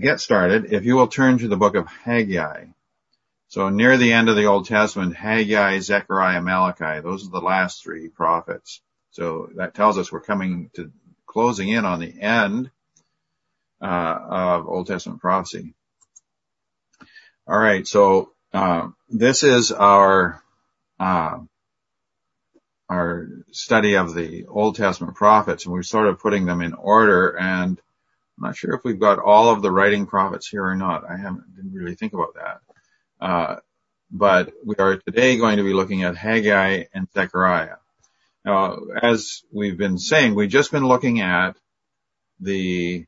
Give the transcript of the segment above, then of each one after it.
get started, if you will turn to the book of Haggai. So near the end of the Old Testament, Haggai, Zechariah, Malachi, those are the last three prophets. So that tells us we're closing in on the end of Old Testament prophecy. All right, so this is our study of the Old Testament prophets, and we're sort of putting them in order, and I'm not sure if we've got all of the writing prophets here or not. Didn't really think about that. But we are today going to be looking at Haggai and Zechariah. Now, as we've been saying, we've just been looking at the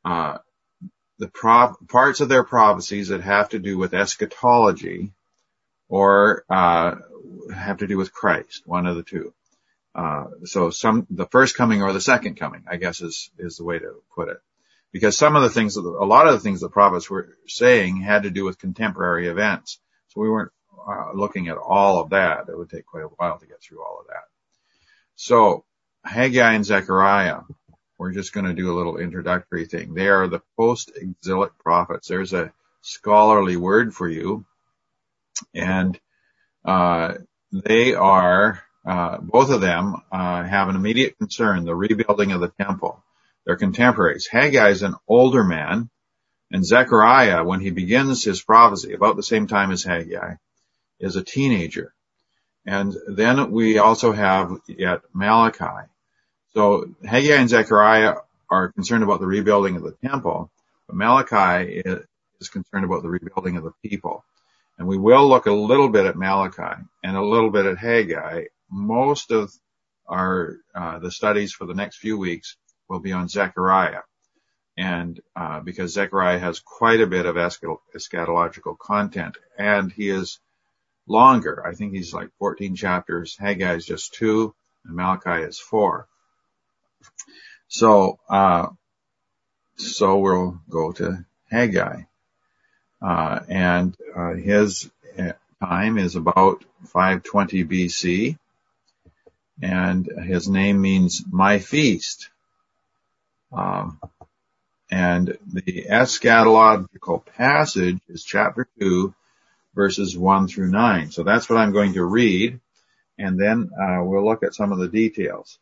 parts of their prophecies that have to do with eschatology or have to do with Christ, one of the two. So the first coming or the second coming, I guess is the way to put it. Because a lot of the things the prophets were saying had to do with contemporary events. So we weren't looking at all of that. It would take quite a while to get through all of that. So Haggai and Zechariah, we're just going to do a little introductory thing. They are the post-exilic prophets. There's a scholarly word for you. And they are, both of them have an immediate concern, the rebuilding of the temple. They're contemporaries. Haggai is an older man, and Zechariah, when he begins his prophecy, about the same time as Haggai, is a teenager. And then we also have yet Malachi. So Haggai and Zechariah are concerned about the rebuilding of the temple, but Malachi is concerned about the rebuilding of the people. And we will look a little bit at Malachi and a little bit at Haggai. Most of the studies for the next few weeks will be on Zechariah. And because Zechariah has quite a bit of eschatological content, and he is longer. I think he's like 14 chapters. Haggai is just 2, and Malachi is 4. So we'll go to Haggai. And his time is about 520 BC, and his name means my feast. And the eschatological passage is chapter 2, verses 1 through 9. So that's what I'm going to read, and then we'll look at some of the details.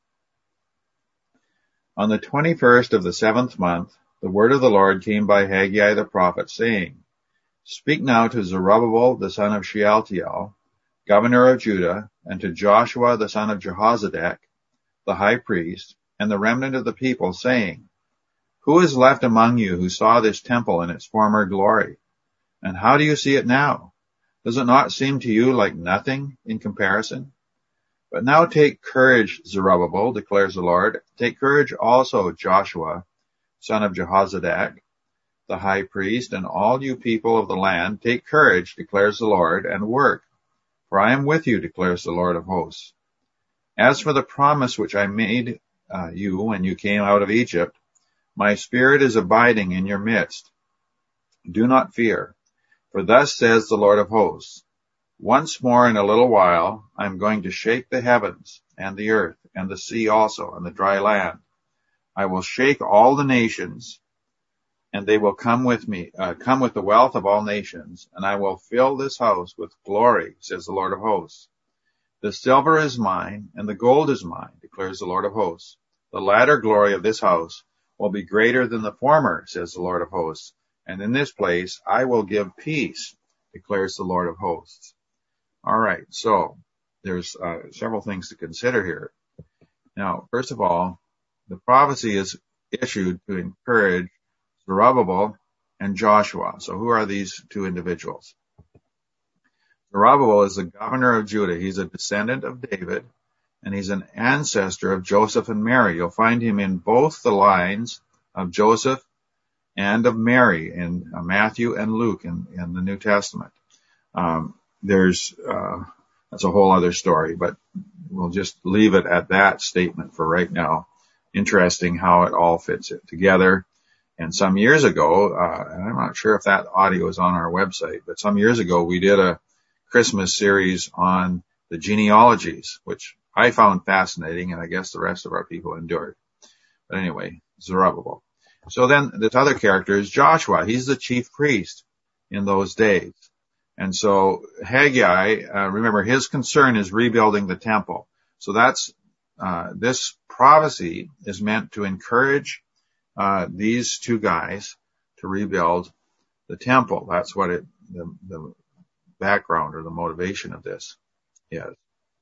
On the 21st of the 7th month, the word of the Lord came by Haggai the prophet, saying, Speak now to Zerubbabel the son of Shealtiel, governor of Judah, and to Joshua the son of Jehozadak, the high priest, and the remnant of the people, saying, Who is left among you who saw this temple in its former glory? And how do you see it now? Does it not seem to you like nothing in comparison? But now take courage, Zerubbabel, declares the Lord. Take courage also, Joshua, son of Jehozadak, the high priest, and all you people of the land. Take courage, declares the Lord, and work. For I am with you, declares the Lord of hosts. As for the promise which I made you when you came out of Egypt, my spirit is abiding in your midst. Do not fear, for thus says the Lord of hosts, once more in a little while I am going to shake the heavens and the earth and the sea also and the dry land. I will shake all the nations, and they will come with me, come with the wealth of all nations, and I will fill this house with glory, says the Lord of hosts. The silver is mine, and the gold is mine, declares the Lord of hosts. The latter glory of this house will be greater than the former, says the Lord of hosts. And in this place I will give peace, declares the Lord of hosts. All right, so there's several things to consider here. Now, first of all, the prophecy is issued to encourage Zerubbabel and Joshua. So who are these two individuals? Zerubbabel is the governor of Judah. He's a descendant of David, and he's an ancestor of Joseph and Mary. You'll find him in both the lines of Joseph and of Mary in Matthew and Luke in the New Testament. That's a whole other story, but we'll just leave it at that statement for right now. Interesting how it all fits it together. And some years ago, and I'm not sure if that audio is on our website, but some years ago we did a Christmas series on the genealogies, which I found fascinating, and I guess the rest of our people endured. But anyway, Zerubbabel. So then this other character is Joshua. He's the chief priest in those days. And so Haggai, remember, his concern is rebuilding the temple. So that's, this prophecy is meant to encourage, these two guys to rebuild the temple. That's what the background or the motivation of this is.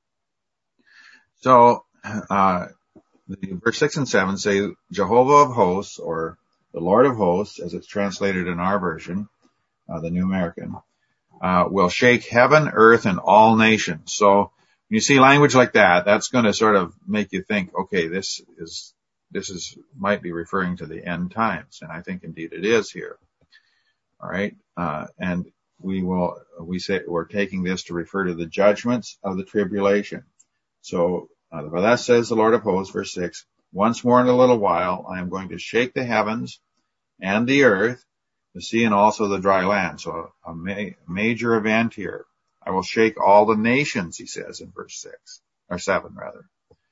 So, verse 6 and 7 say, Jehovah of hosts, or the Lord of hosts, as it's translated in our version, the New American, will shake heaven, earth, and all nations. So when you see language like that, that's going to sort of make you think, okay, this might be referring to the end times. And I think indeed it is here. All right. And we're taking this to refer to the judgments of the tribulation. So, but that says the Lord of hosts, verse 6, once more in a little while, I am going to shake the heavens and the earth, the sea, and also the dry land. So a major event here. I will shake all the nations, he says in verse 6, or 7 rather.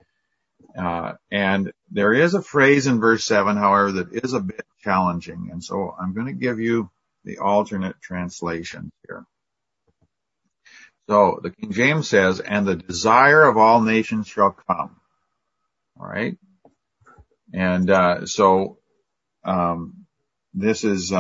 And there is a phrase in verse 7, however, that is a bit challenging. And so I'm going to give you the alternate translation here. So the King James says, and the desire of all nations shall come. All right. And, this is,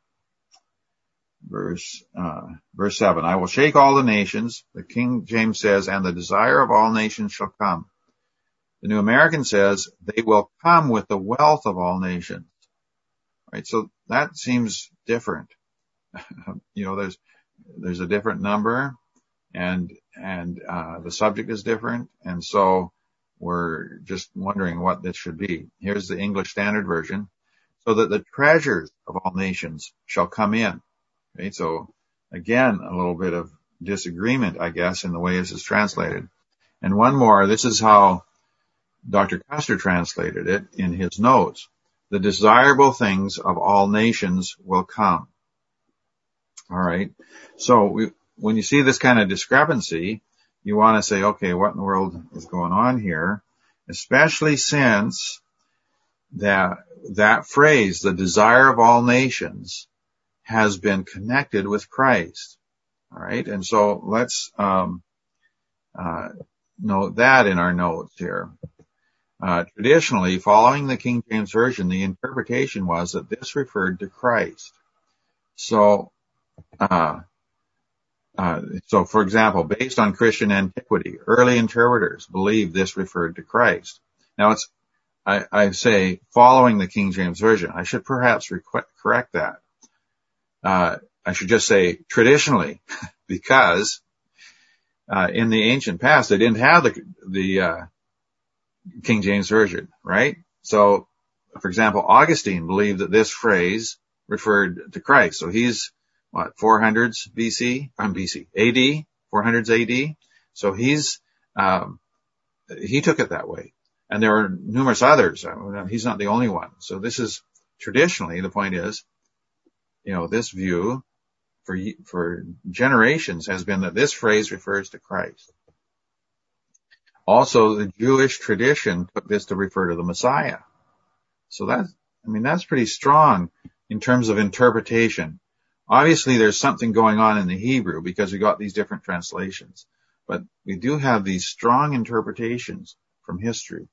verse 7. I will shake all the nations. The King James says, and the desire of all nations shall come. The New American says, they will come with the wealth of all nations. Right. So that seems different. You know, there's a different number. And the subject is different, and so we're just wondering what this should be. Here's the English Standard Version. So that the treasures of all nations shall come in. Okay, so again, a little bit of disagreement, I guess, in the way this is translated. And one more, this is how Dr. Custer translated it in his notes. The desirable things of all nations will come. All right. So when you see this kind of discrepancy, you want to say, okay, what in the world is going on here? Especially since that phrase, the desire of all nations, has been connected with Christ. All right. And so let's, note that in our notes here. Traditionally, following the King James Version, the interpretation was that this referred to Christ. So for example, based on Christian antiquity, early interpreters believed this referred to Christ. Now I say following the King James Version. I should perhaps correct that. I should just say traditionally, because, in the ancient past, they didn't have the King James Version, right? So, for example, Augustine believed that this phrase referred to Christ. So he's, 400s BC, AD, 400s AD. So he took it that way. And there are numerous others. He's not the only one. So this is traditionally, the point is, this view for generations has been that this phrase refers to Christ. Also, the Jewish tradition took this to refer to the Messiah. So that's pretty strong in terms of interpretation. Obviously, there's something going on in the Hebrew because we got these different translations, but we do have these strong interpretations from history.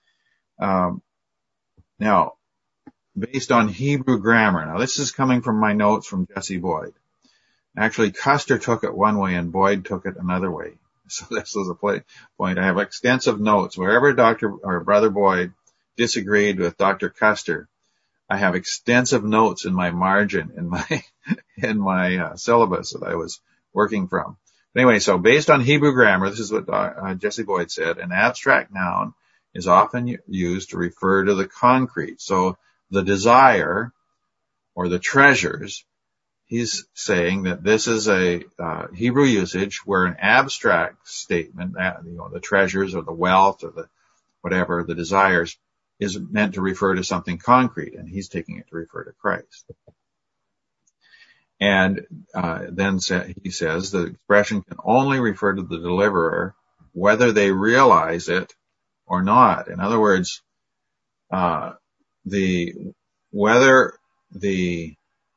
Now, based on Hebrew grammar, now this is coming from my notes from Jesse Boyd. Actually, Custer took it one way and Boyd took it another way. So this was a point. I have extensive notes. Wherever Brother Boyd disagreed with Dr. Custer, I have extensive notes in my margin, in my syllabus that I was working from. But anyway, so based on Hebrew grammar, this is what Jesse Boyd said, an abstract noun is often used to refer to the concrete. So the desire or the treasures, he's saying that this is a Hebrew usage where an abstract statement, the treasures or the wealth or the whatever, the desires, is meant to refer to something concrete, and he's taking it to refer to Christ. And then he says the expression can only refer to the deliverer whether they realize it or not. In other words, the whether the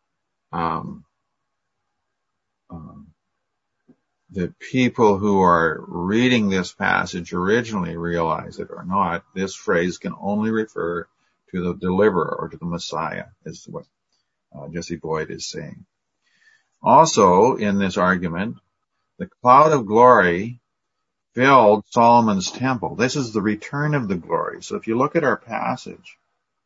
people who are reading this passage originally realize it or not, this phrase can only refer to the deliverer or to the Messiah, is what Jesse Boyd is saying. Also, in this argument, the cloud of glory filled Solomon's temple. This is the return of the glory. So if you look at our passage,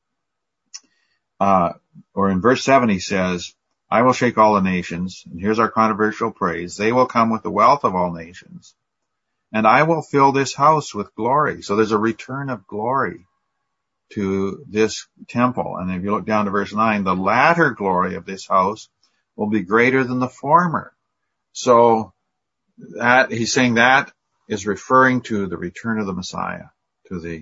or in verse 7 he says, I will shake all the nations, and here's our controversial praise, they will come with the wealth of all nations, and I will fill this house with glory. So there's a return of glory to this temple. And if you look down to verse 9, the latter glory of this house will be greater than the former. So that he's saying that is referring to the return of the Messiah to the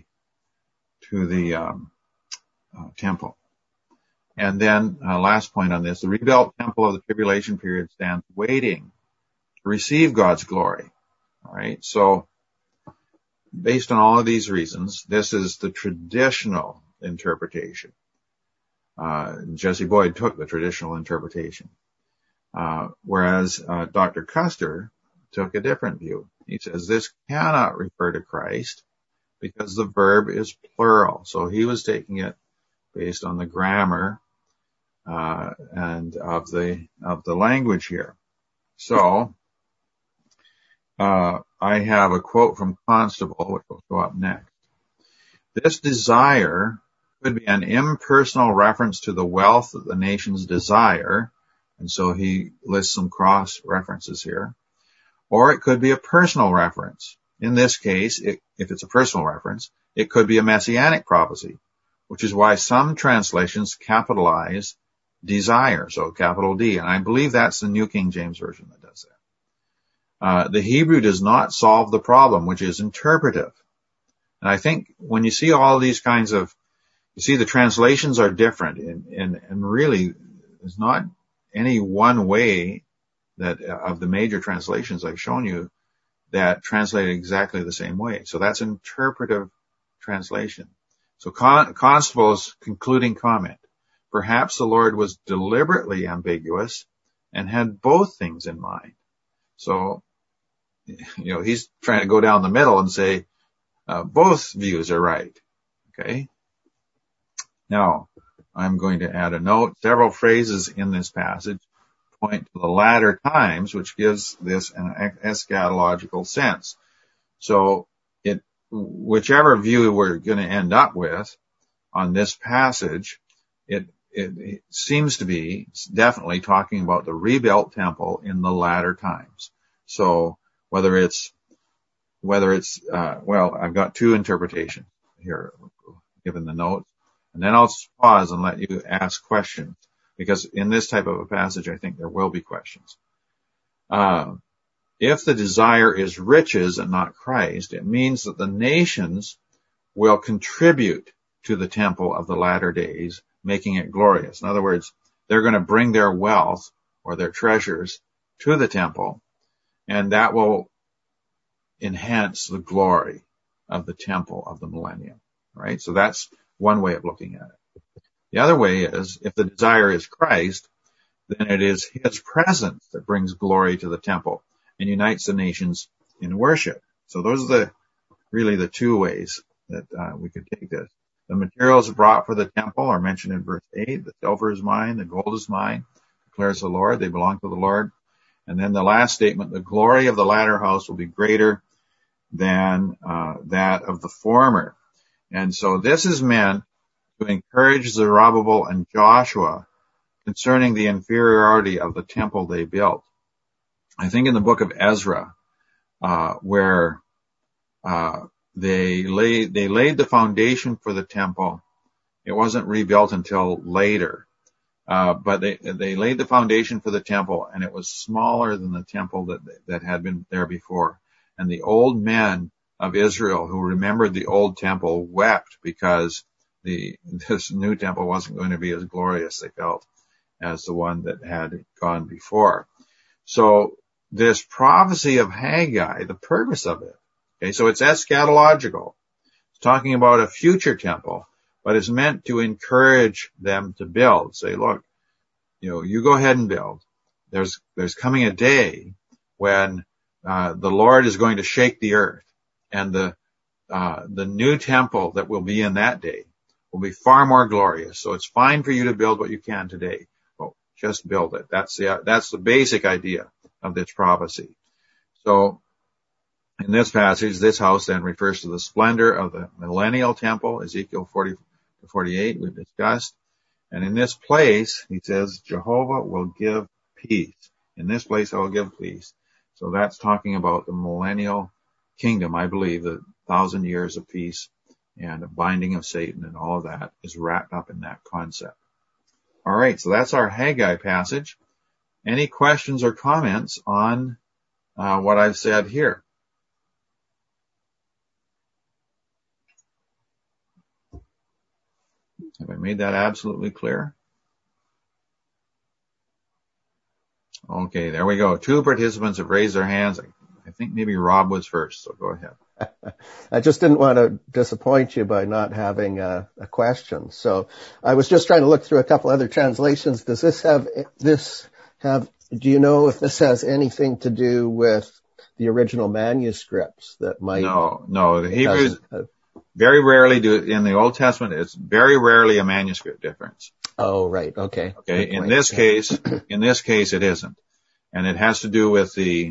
temple. And then last point on this, the rebuilt temple of the tribulation period stands waiting to receive God's glory. All right. So based on all of these reasons, this is the traditional interpretation. Jesse Boyd took the traditional interpretation, whereas Dr. Custer took a different view. He says this cannot refer to Christ because the verb is plural. So he was taking it based on the grammar and of the language here. So I have a quote from Constable, which will go up next. This desire could be an impersonal reference to the wealth that the nations desire, and so he lists some cross references here. Or it could be a personal reference. In this case, if it's a personal reference, it could be a messianic prophecy, which is why some translations capitalize desire, so capital D. And I believe that's the New King James Version that does that. The Hebrew does not solve the problem, which is interpretive. And I think when you see all these kinds of, you see the translations are different, and really there's not any one way that of the major translations I've shown you that translate exactly the same way. So that's interpretive translation. So Constable's concluding comment, perhaps the Lord was deliberately ambiguous and had both things in mind. So, he's trying to go down the middle and say both views are right. Okay. Now, I'm going to add a note. Several phrases in this passage point to the latter times, which gives this an eschatological sense. So whichever view we're going to end up with on this passage, it seems to be definitely talking about the rebuilt temple in the latter times. So whether it's I've got two interpretations here given the notes, and then I'll pause and let you ask questions. Because in this type of a passage, I think there will be questions. If the desire is riches and not Christ, it means that the nations will contribute to the temple of the latter days, making it glorious. In other words, they're going to bring their wealth or their treasures to the temple, and that will enhance the glory of the temple of the millennium. Right? So that's one way of looking at it. The other way is, if the desire is Christ, then it is his presence that brings glory to the temple and unites the nations in worship. So those are really the two ways that we could take this. The materials brought for the temple are mentioned in verse 8. The silver is mine, the gold is mine, declares the Lord. They belong to the Lord. And then the last statement, the glory of the latter house will be greater than that of the former. And so this is meant to encourage Zerubbabel and Joshua concerning the inferiority of the temple they built. I think in the book of Ezra, where they laid the foundation for the temple, it wasn't rebuilt until later, but they laid the foundation for the temple, and it was smaller than the temple that had been there before. And the old men of Israel who remembered the old temple wept because this new temple wasn't going to be as glorious, they felt, as the one that had gone before. So this prophecy of Haggai, the purpose of it, okay, so it's eschatological. It's talking about a future temple, but it's meant to encourage them to build. Say, look, you go ahead and build. There's coming a day when the Lord is going to shake the earth, and the new temple that will be in that day will be far more glorious. So it's fine for you to build what you can today. Well, just build it. That's the basic idea of this prophecy. So in this passage, this house then refers to the splendor of the millennial temple, Ezekiel 40 to 48, we've discussed. And in this place, he says, Jehovah will give peace. In this place, I will give peace. So that's talking about the millennial kingdom. I believe the 1,000 years of peace and a binding of Satan and all of that is wrapped up in that concept. All right, so that's our Haggai passage. Any questions or comments on what I've said here? Have I made that absolutely clear? Okay, there we go. 2 participants have raised their hands. I think maybe Rob was first, so go ahead. I just didn't want to disappoint you by not having a question. So I was just trying to look through a couple other translations. Does this have, do you know if this has anything to do with the original manuscripts that might? No, the Hebrews very rarely do it. In the Old Testament, it's very rarely a manuscript difference. Oh, right. Okay. Okay. In this case, it isn't. And it has to do with the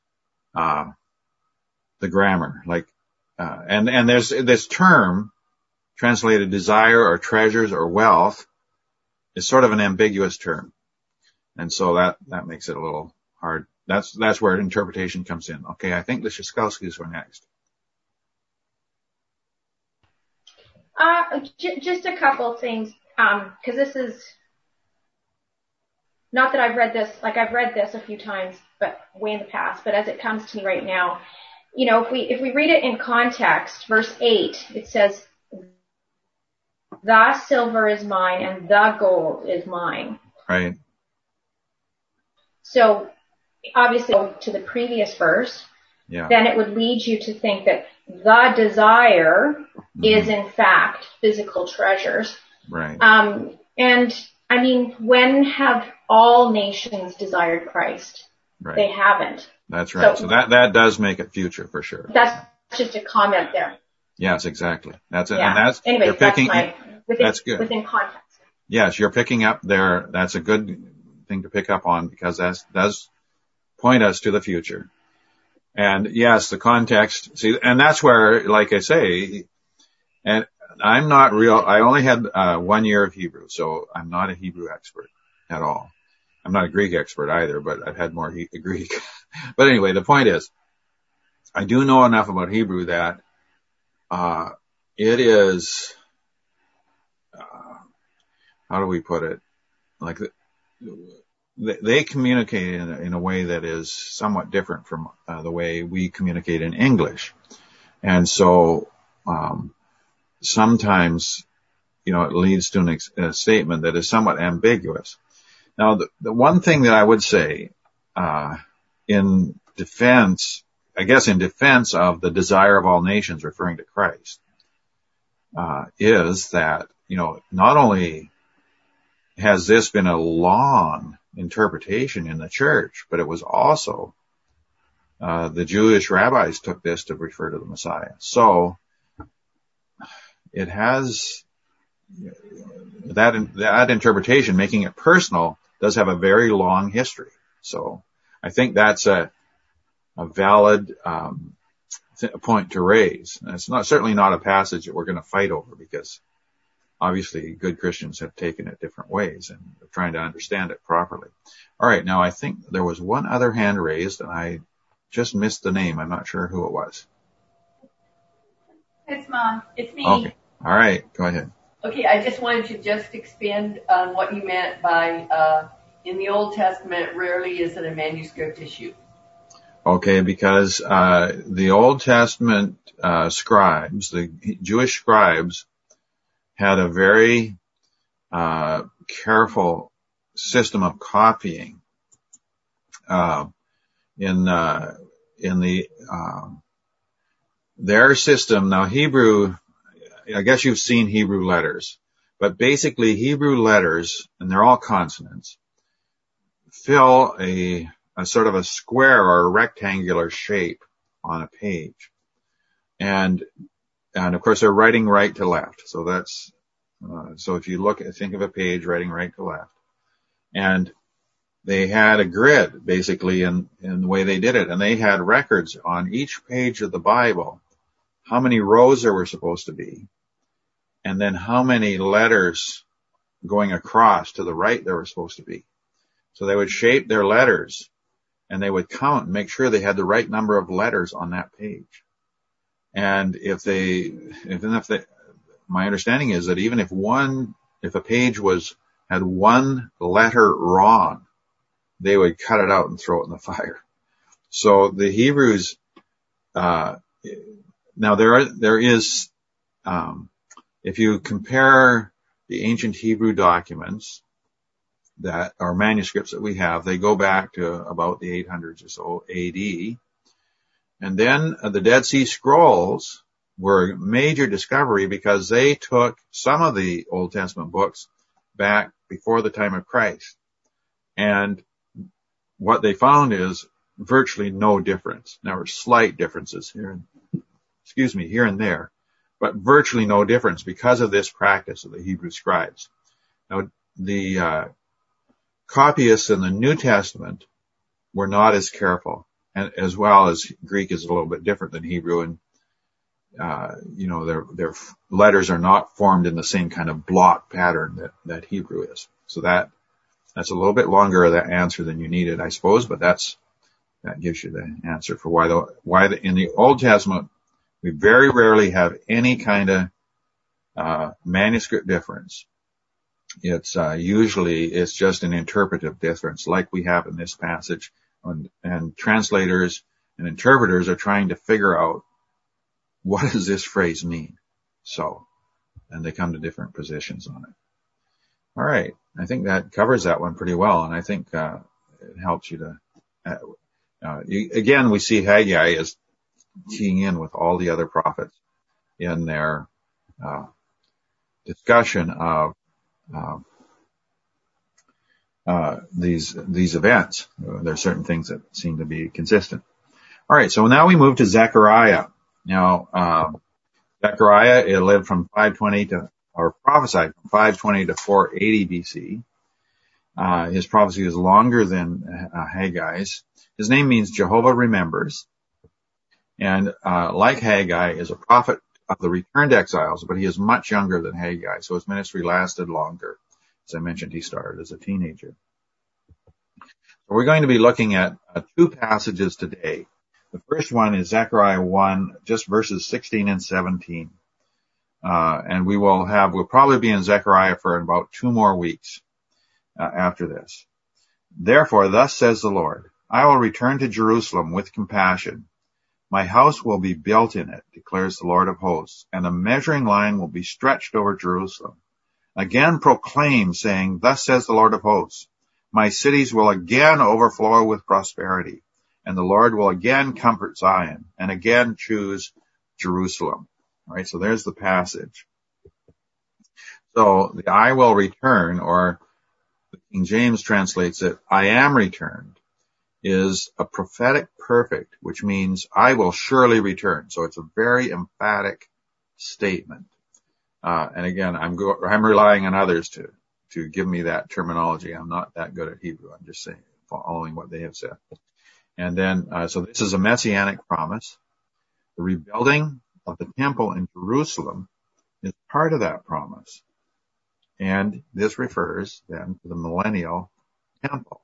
grammar, and there's this term translated desire or treasures or wealth is sort of an ambiguous term. And so that makes it a little hard. That's where interpretation comes in. Okay. I think the Szyskowskis were next. Just a couple things, cause this is, not that I've read this, I've read this a few times, but way in the past, but as it comes to me right now, if we read it in context, verse 8, it says, the silver is mine and the gold is mine. Right. So obviously to the previous verse, then it would lead you to think that the desire is in fact physical treasures. Right. And I mean, when have all nations desired Christ? Right. They haven't. That's right. So that does make it future for sure. That's just a comment there. Yes, exactly. That's it. Yeah. And anyway, you're picking, that's good. Within context. Yes, you're picking up there. That's a good thing to pick up on because that does point us to the future. And yes, the context, see, and that's where, like I say, and I'm not I only had 1 year of Hebrew, so I'm not a Hebrew expert at all. I'm not a Greek expert either, but I've had more Greek. But anyway, the point is, I do know enough about Hebrew that it is, how do we put it? Like they communicate in a way that is somewhat different from the way we communicate in English. And so sometimes, it leads to a statement that is somewhat ambiguous. Now, the one thing that I would say in defense of the desire of all nations referring to Christ is that, not only has this been a long interpretation in the church, but it was also the Jewish rabbis took this to refer to the Messiah. So it has that interpretation, making it personal, does have a very long history. So I think that's a valid point to raise. And it's certainly not a passage that we're going to fight over because obviously good Christians have taken it different ways and are trying to understand it properly. All right. Now I think there was one other hand raised and I just missed the name. I'm not sure who it was. It's Mom. It's me. Okay. All right. Go ahead. Okay. I just wanted to just expand on what you meant by, in the Old Testament, rarely is it a manuscript issue. Okay. Because, the Old Testament, scribes, the Jewish scribes had a very, careful system of copying, in their system. Now Hebrew, I guess you've seen Hebrew letters, but basically Hebrew letters, and they're all consonants, fill a sort of a square or a rectangular shape on a page. And of course they're writing right to left. So that's, so if you think of a page writing right to left. And they had a grid basically in the way they did it. And they had records on each page of the Bible, how many rows there were supposed to be, and then how many letters going across to the right there were supposed to be. So they would shape their letters and they would count and make sure they had the right number of letters on that page. And my understanding is that even if a page had one letter wrong, they would cut it out and throw it in the fire. So the Hebrews, now there is, if you compare the ancient Hebrew documents that are manuscripts that we have, they go back to about the 800s or so AD. And then the Dead Sea Scrolls were a major discovery because they took some of the Old Testament books back before the time of Christ. And what they found is virtually no difference. There were slight differences here and there, but virtually no difference because of this practice of the Hebrew scribes. Now, the copyists in the New Testament were not as careful, and as well as Greek is a little bit different than Hebrew, and their letters are not formed in the same kind of block pattern that Hebrew is. So that's a little bit longer of the answer than you needed, I suppose, but that gives you the answer for why in the Old Testament we very rarely have any kind of manuscript difference. It's just an interpretive difference, like we have in this passage, and translators and interpreters are trying to figure out what does this phrase mean. So, and they come to different positions on it. All right, I think that covers that one pretty well, and I think it helps you to. Again, we see Haggai as keying in with all the other prophets in their discussion of these events. There are certain things that seem to be consistent. All right, so now we move to Zechariah. Now, Zechariah, it lived from 520 or prophesied from 520 to 480 BC. His prophecy is longer than Haggai's. His name means Jehovah remembers. And like Haggai, is a prophet of the returned exiles, but he is much younger than Haggai, so his ministry lasted longer. As I mentioned, he started as a teenager. So we're going to be looking at two passages today. The first one is Zechariah 1, just verses 16 and 17. And we'll probably be in Zechariah for about 2 more weeks after this. Therefore, thus says the Lord, I will return to Jerusalem with compassion. My house will be built in it, declares the Lord of hosts, and a measuring line will be stretched over Jerusalem. Again proclaim, saying, thus says the Lord of hosts, my cities will again overflow with prosperity, and the Lord will again comfort Zion, and again choose Jerusalem. All right, so there's the passage. So the I will return, or the King James translates it, I am returned, is a prophetic perfect, which means I will surely return. So it's a very emphatic statement. And again, I'm relying on others to give me that terminology. I'm not that good at Hebrew. I'm just saying, following what they have said. And then, so this is a messianic promise. The rebuilding of the temple in Jerusalem is part of that promise. And this refers then to the millennial temple.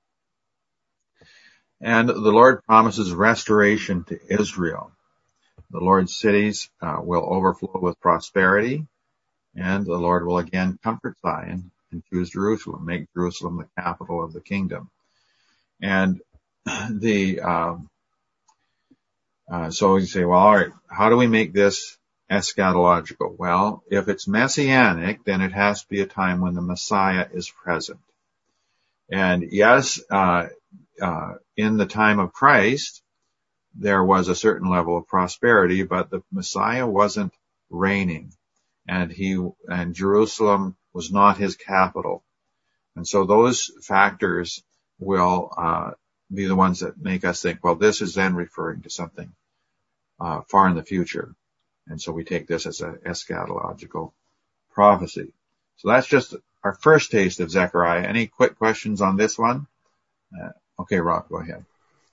And the Lord promises restoration to Israel. The Lord's cities will overflow with prosperity, and the Lord will again comfort Zion and choose Jerusalem, make Jerusalem the capital of the kingdom. And so you say, well, all right, how do we make this eschatological? Well, if it's messianic, then it has to be a time when the Messiah is present. And yes, in the time of Christ, there was a certain level of prosperity, but the Messiah wasn't reigning. and Jerusalem was not his capital. And so those factors will be the ones that make us think, well, this is then referring to something far in the future. And so we take this as an eschatological prophecy. So that's just our first taste of Zechariah. Any quick questions on this one? Okay, Rob, go ahead.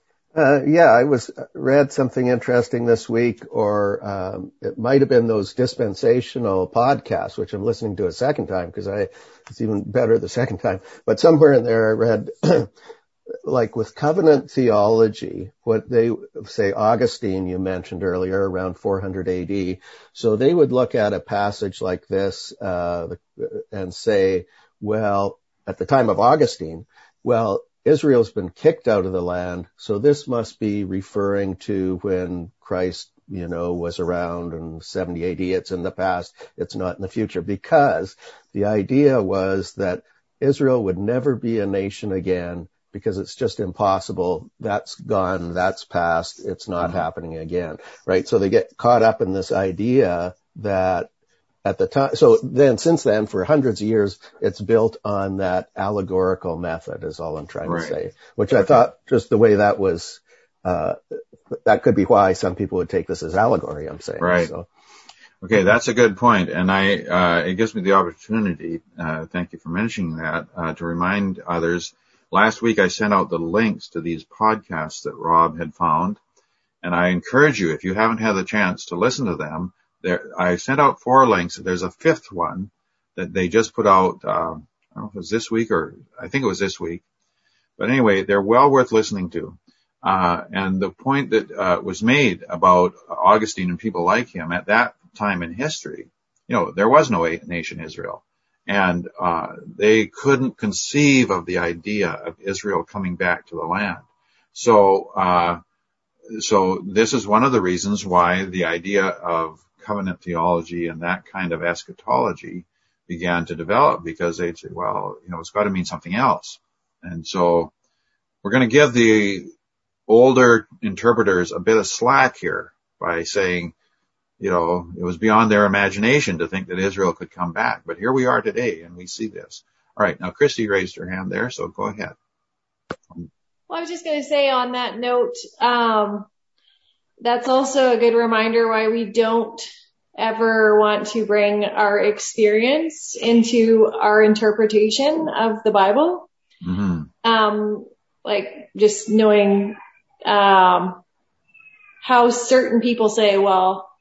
I read something interesting this week, or it might have been those dispensational podcasts, which I'm listening to a second time because it's even better the second time. But somewhere in there I read, like with covenant theology, what they say, Augustine you mentioned earlier, around 400 AD. So they would look at a passage like this and say, well, at the time of Augustine, well, Israel's been kicked out of the land, so this must be referring to when Christ, was around in 70 AD. It's in the past. It's not in the future, because the idea was that Israel would never be a nation again because it's just impossible. That's gone. That's past. It's not happening again, right? So they get caught up in this idea that at the time, so then since then, for hundreds of years, it's built on that allegorical method is all I'm trying to say, which I thought just the way that was, that could be why some people would take this as allegory, I'm saying. Right. So. Okay, that's a good point. And it gives me the opportunity, thank you for mentioning that, to remind others. Last week I sent out the links to these podcasts that Rob had found. And I encourage you, if you haven't had the chance to listen to them, I sent out 4 links. There's a 5th one that they just put out, I don't know if it was this week or I think it was this week. But anyway, they're well worth listening to. And the point that was made about Augustine and people like him at that time in history, there was no nation Israel. And they couldn't conceive of the idea of Israel coming back to the land. So this is one of the reasons why the idea of covenant theology and that kind of eschatology began to develop, because they'd say, well, it's got to mean something else. And so we're going to give the older interpreters a bit of slack here by saying, it was beyond their imagination to think that Israel could come back. But here we are today, and we see this. All right, now Christy raised her hand there, so go ahead. Well, I was just going to say on that note, that's also a good reminder why we don't ever want to bring our experience into our interpretation of the Bible. Mm-hmm. Like just knowing how certain people say, well,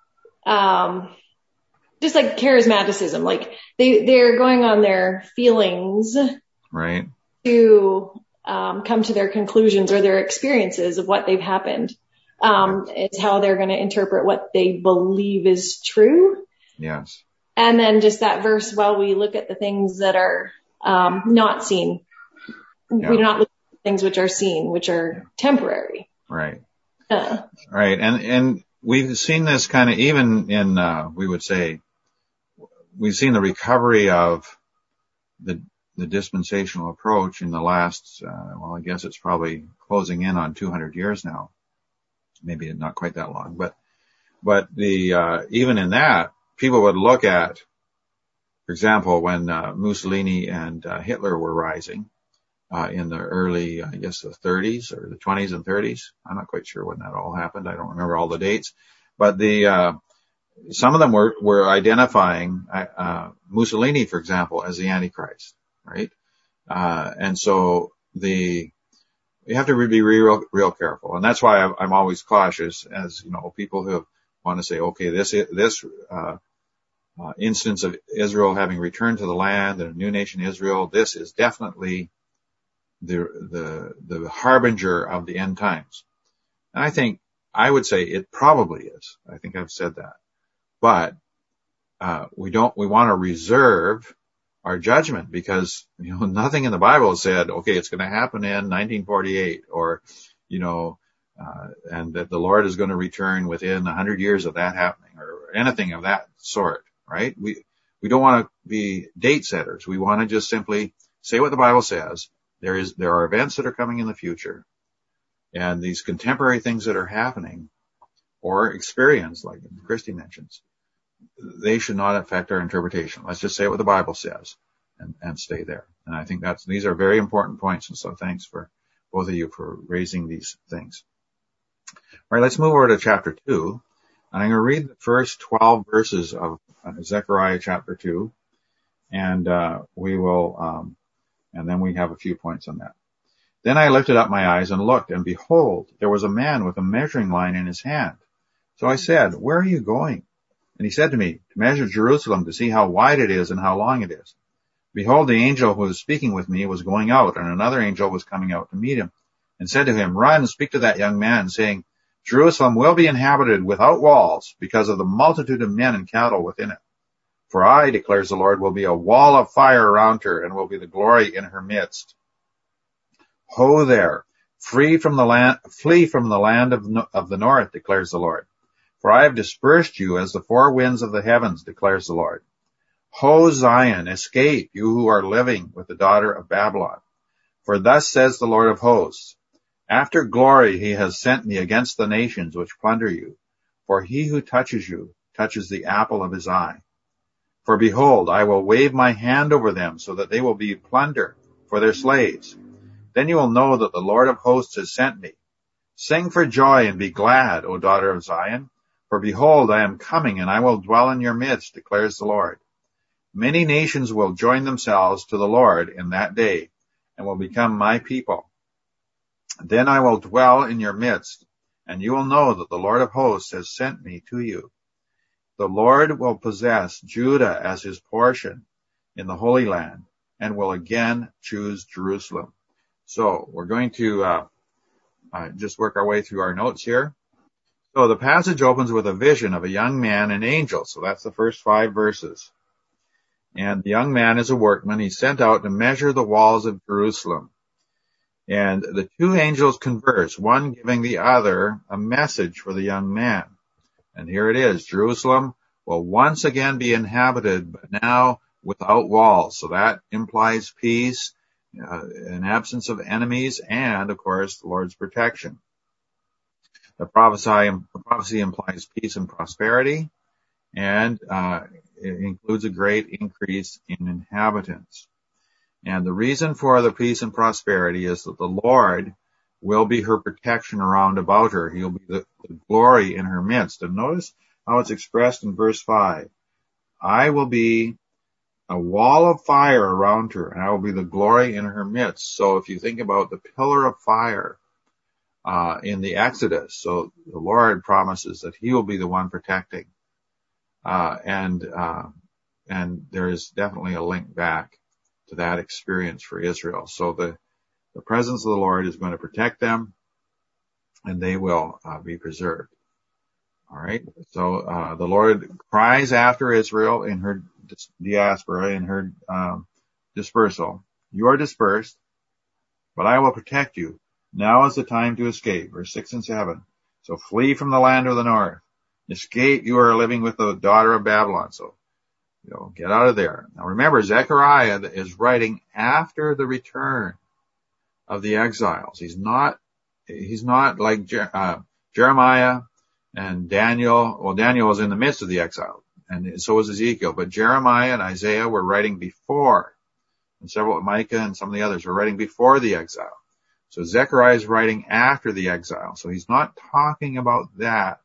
just like charismaticism, like they're going on their feelings, right, to come to their conclusions or their experiences of what they've happened. It's how they're going to interpret what they believe is true. Yes. And then just that verse, while we look at the things that are not seen, we do not look at things which are seen, which are temporary. Right. Right. And we've seen this kind of even in, we would say, we've seen the recovery of the dispensational approach in the last, I guess it's probably closing in on 200 years now. Maybe not quite that long, but even in that, people would look at, for example, when Mussolini and Hitler were rising in the early, I guess the 30s or the 20s and 30s. I'm not quite sure when that all happened. I don't remember all the dates, but some of them were identifying Mussolini, for example, as the Antichrist, right? And so you have to be real careful. And that's why I'm always cautious, as, people who want to say, okay, this instance of Israel having returned to the land and a new nation Israel, this is definitely the harbinger of the end times. And I would say it probably is. I think I've said that. But we want to reserve our judgment, because nothing in the Bible said, okay, it's going to happen in 1948, or and that the Lord is going to return within 100 years of that happening, or anything of that sort, right? We don't want to be date setters. We want to just simply say what the Bible says. There are events that are coming in the future, and these contemporary things that are happening or experienced, like Christy mentions, they should not affect our interpretation. Let's just say what the Bible says and stay there. And I think these are very important points. And so thanks for both of you for raising these things. All right, let's move over to chapter 2. And I'm going to read the first 12 verses of Zechariah chapter 2. And we will, and then we have a few points on that. Then I lifted up my eyes and looked, and behold, there was a man with a measuring line in his hand. So I said, where are you going? And he said to me, to measure Jerusalem, to see how wide it is and how long it is. Behold, the angel who was speaking with me was going out, and another angel was coming out to meet him, and said to him, run and speak to that young man, saying, Jerusalem will be inhabited without walls, because of the multitude of men and cattle within it. For I, declares the Lord, will be a wall of fire around her, and will be the glory in her midst. Ho there, flee from the land of the north, declares the Lord. For I have dispersed you as the four winds of the heavens, declares the Lord. Ho Zion, escape, you who are living with the daughter of Babylon. For thus says the Lord of hosts, after glory he has sent me against the nations which plunder you. For he who touches you touches the apple of his eye. For behold, I will wave my hand over them so that they will be plunder for their slaves. Then you will know that the Lord of hosts has sent me. Sing for joy and be glad, O daughter of Zion. For behold, I am coming and I will dwell in your midst, declares the Lord. Many nations will join themselves to the Lord in that day and will become my people. Then I will dwell in your midst, and you will know that the Lord of hosts has sent me to you. The Lord will possess Judah as his portion in the Holy Land, and will again choose Jerusalem. So we're going to just work our way through our notes here. So the passage opens with a vision of a young man and angel. So that's the first 5 verses. And the young man is a workman. He's sent out to measure the walls of Jerusalem. And the 2 angels converse, one giving the other a message for the young man. And here it is. Jerusalem will once again be inhabited, but now without walls. So that implies peace, an absence of enemies, and, of course, the Lord's protection. The prophecy implies peace and prosperity, and it includes a great increase in inhabitants. And the reason for the peace and prosperity is that the Lord will be her protection around about her. He'll be the glory in her midst. And notice how it's expressed in verse 5. I will be a wall of fire around her, and I will be the glory in her midst. So if you think about the pillar of fire in the Exodus, so the Lord promises that he will be the one protecting. And there is definitely a link back to that experience for Israel. So the presence of the Lord is going to protect them, and they will be preserved. All right. So the Lord cries after Israel in her diaspora, in her dispersal. You are dispersed, but I will protect you. Now is the time to escape. Verse 6 and 7. So flee from the land of the north. Escape, you are living with the daughter of Babylon. So get out of there. Now remember, Zechariah is writing after the return of the exiles. He's not like Jeremiah and Daniel. Well, Daniel was in the midst of the exile, and so was Ezekiel. But Jeremiah and Isaiah were writing before, and Micah and some of the others were writing before the exile. So Zechariah is writing after the exile. So he's not talking about that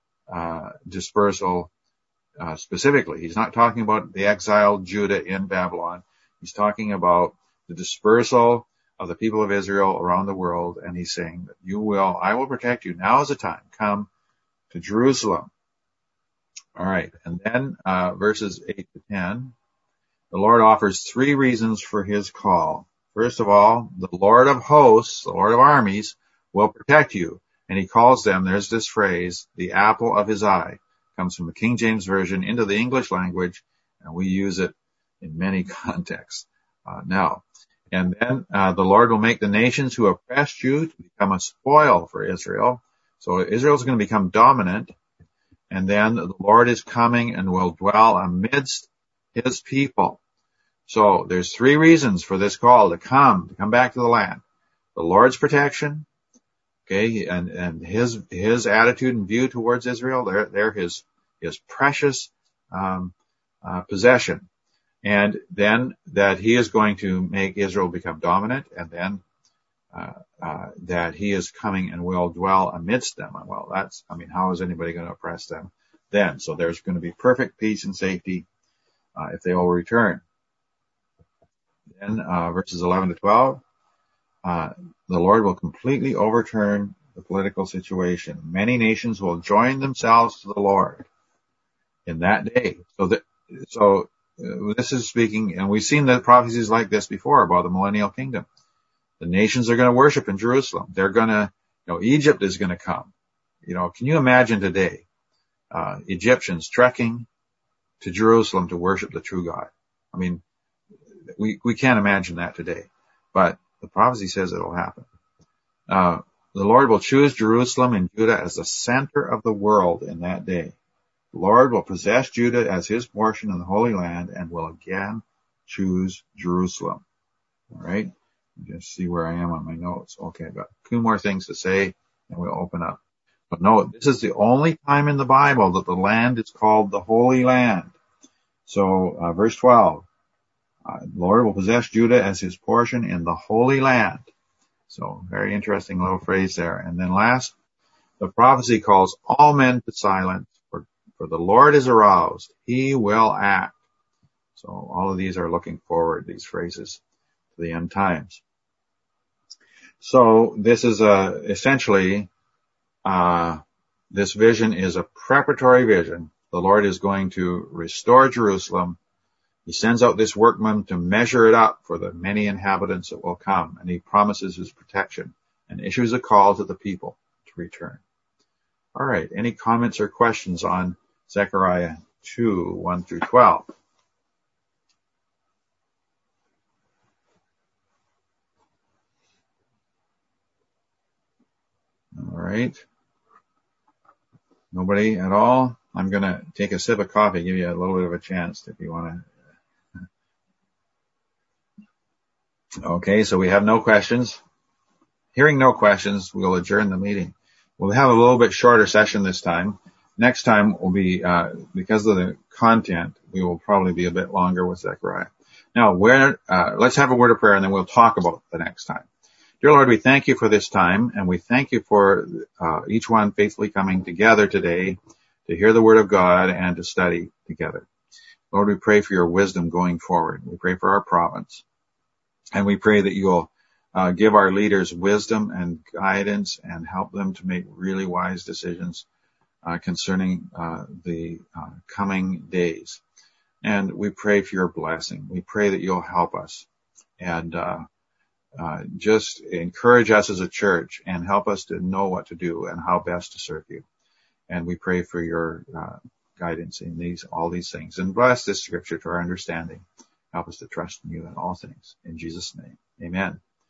dispersal specifically. He's not talking about the exiled Judah in Babylon. He's talking about the dispersal of the people of Israel around the world, and he's saying that I will protect you. Now is the time. Come to Jerusalem. All right. And then verses 8 to 10, the Lord offers 3 reasons for his call. First of all, the Lord of hosts, the Lord of armies, will protect you. And he calls them, there's this phrase, the apple of his eye. Comes from the King James Version into the English language, and we use it in many contexts now. And then the Lord will make the nations who oppressed you to become a spoil for Israel. So Israel is going to become dominant. And then the Lord is coming and will dwell amidst his people. So there's 3 reasons for this call to come back to the land. The Lord's protection, okay, and his attitude and view towards Israel. They're his precious possession. And then that he is going to make Israel become dominant, and then that he is coming and will dwell amidst them. Well, how is anybody going to oppress them then? So there's going to be perfect peace and safety if they will return. Then verses 11 to 12, the Lord will completely overturn the political situation. Many nations will join themselves to the Lord in that day. So this is speaking, and we've seen the prophecies like this before about the millennial kingdom. The nations are going to worship in Jerusalem. They're going to, Egypt is going to come. Can you imagine today, Egyptians trekking to Jerusalem to worship the true God? We can't imagine that today, but the prophecy says it'll happen. The Lord will choose Jerusalem and Judah as the center of the world in that day. The Lord will possess Judah as his portion in the Holy Land and will again choose Jerusalem. All right. Just see where I am on my notes. Okay, I've got 2 more things to say and we'll open up. But note, this is the only time in the Bible that the land is called the Holy Land. So, verse 12, the Lord will possess Judah as his portion in the Holy Land. So, very interesting little phrase there. And then last, the prophecy calls all men to silence, for the Lord is aroused. He will act. So, all of these are looking forward, these phrases, to the end times. So, this is essentially, this vision is a preparatory vision. The Lord is going to restore Jerusalem. He sends out this workman to measure it up for the many inhabitants that will come, and he promises his protection and issues a call to the people to return. All right, any comments or questions on Zechariah 2, 1 through 12? All right. Nobody at all? I'm going to take a sip of coffee, give you a little bit of a chance if you want to. Okay, so we have no questions. Hearing no questions, we'll adjourn the meeting. We'll have a little bit shorter session this time. Next time will be, because of the content, we will probably be a bit longer with Zechariah. Now, let's have a word of prayer and then we'll talk about the next time. Dear Lord, we thank you for this time, and we thank you for each one faithfully coming together today to hear the Word of God and to study together. Lord, we pray for your wisdom going forward. We pray for our province, and we pray that you will give our leaders wisdom and guidance and help them to make really wise decisions concerning the coming days. And we pray for your blessing. We pray that you'll help us and just encourage us as a church and help us to know what to do and how best to serve you. And we pray for your guidance in all these things. And bless this scripture to our understanding. Help us to trust in you in all things. In Jesus' name, amen.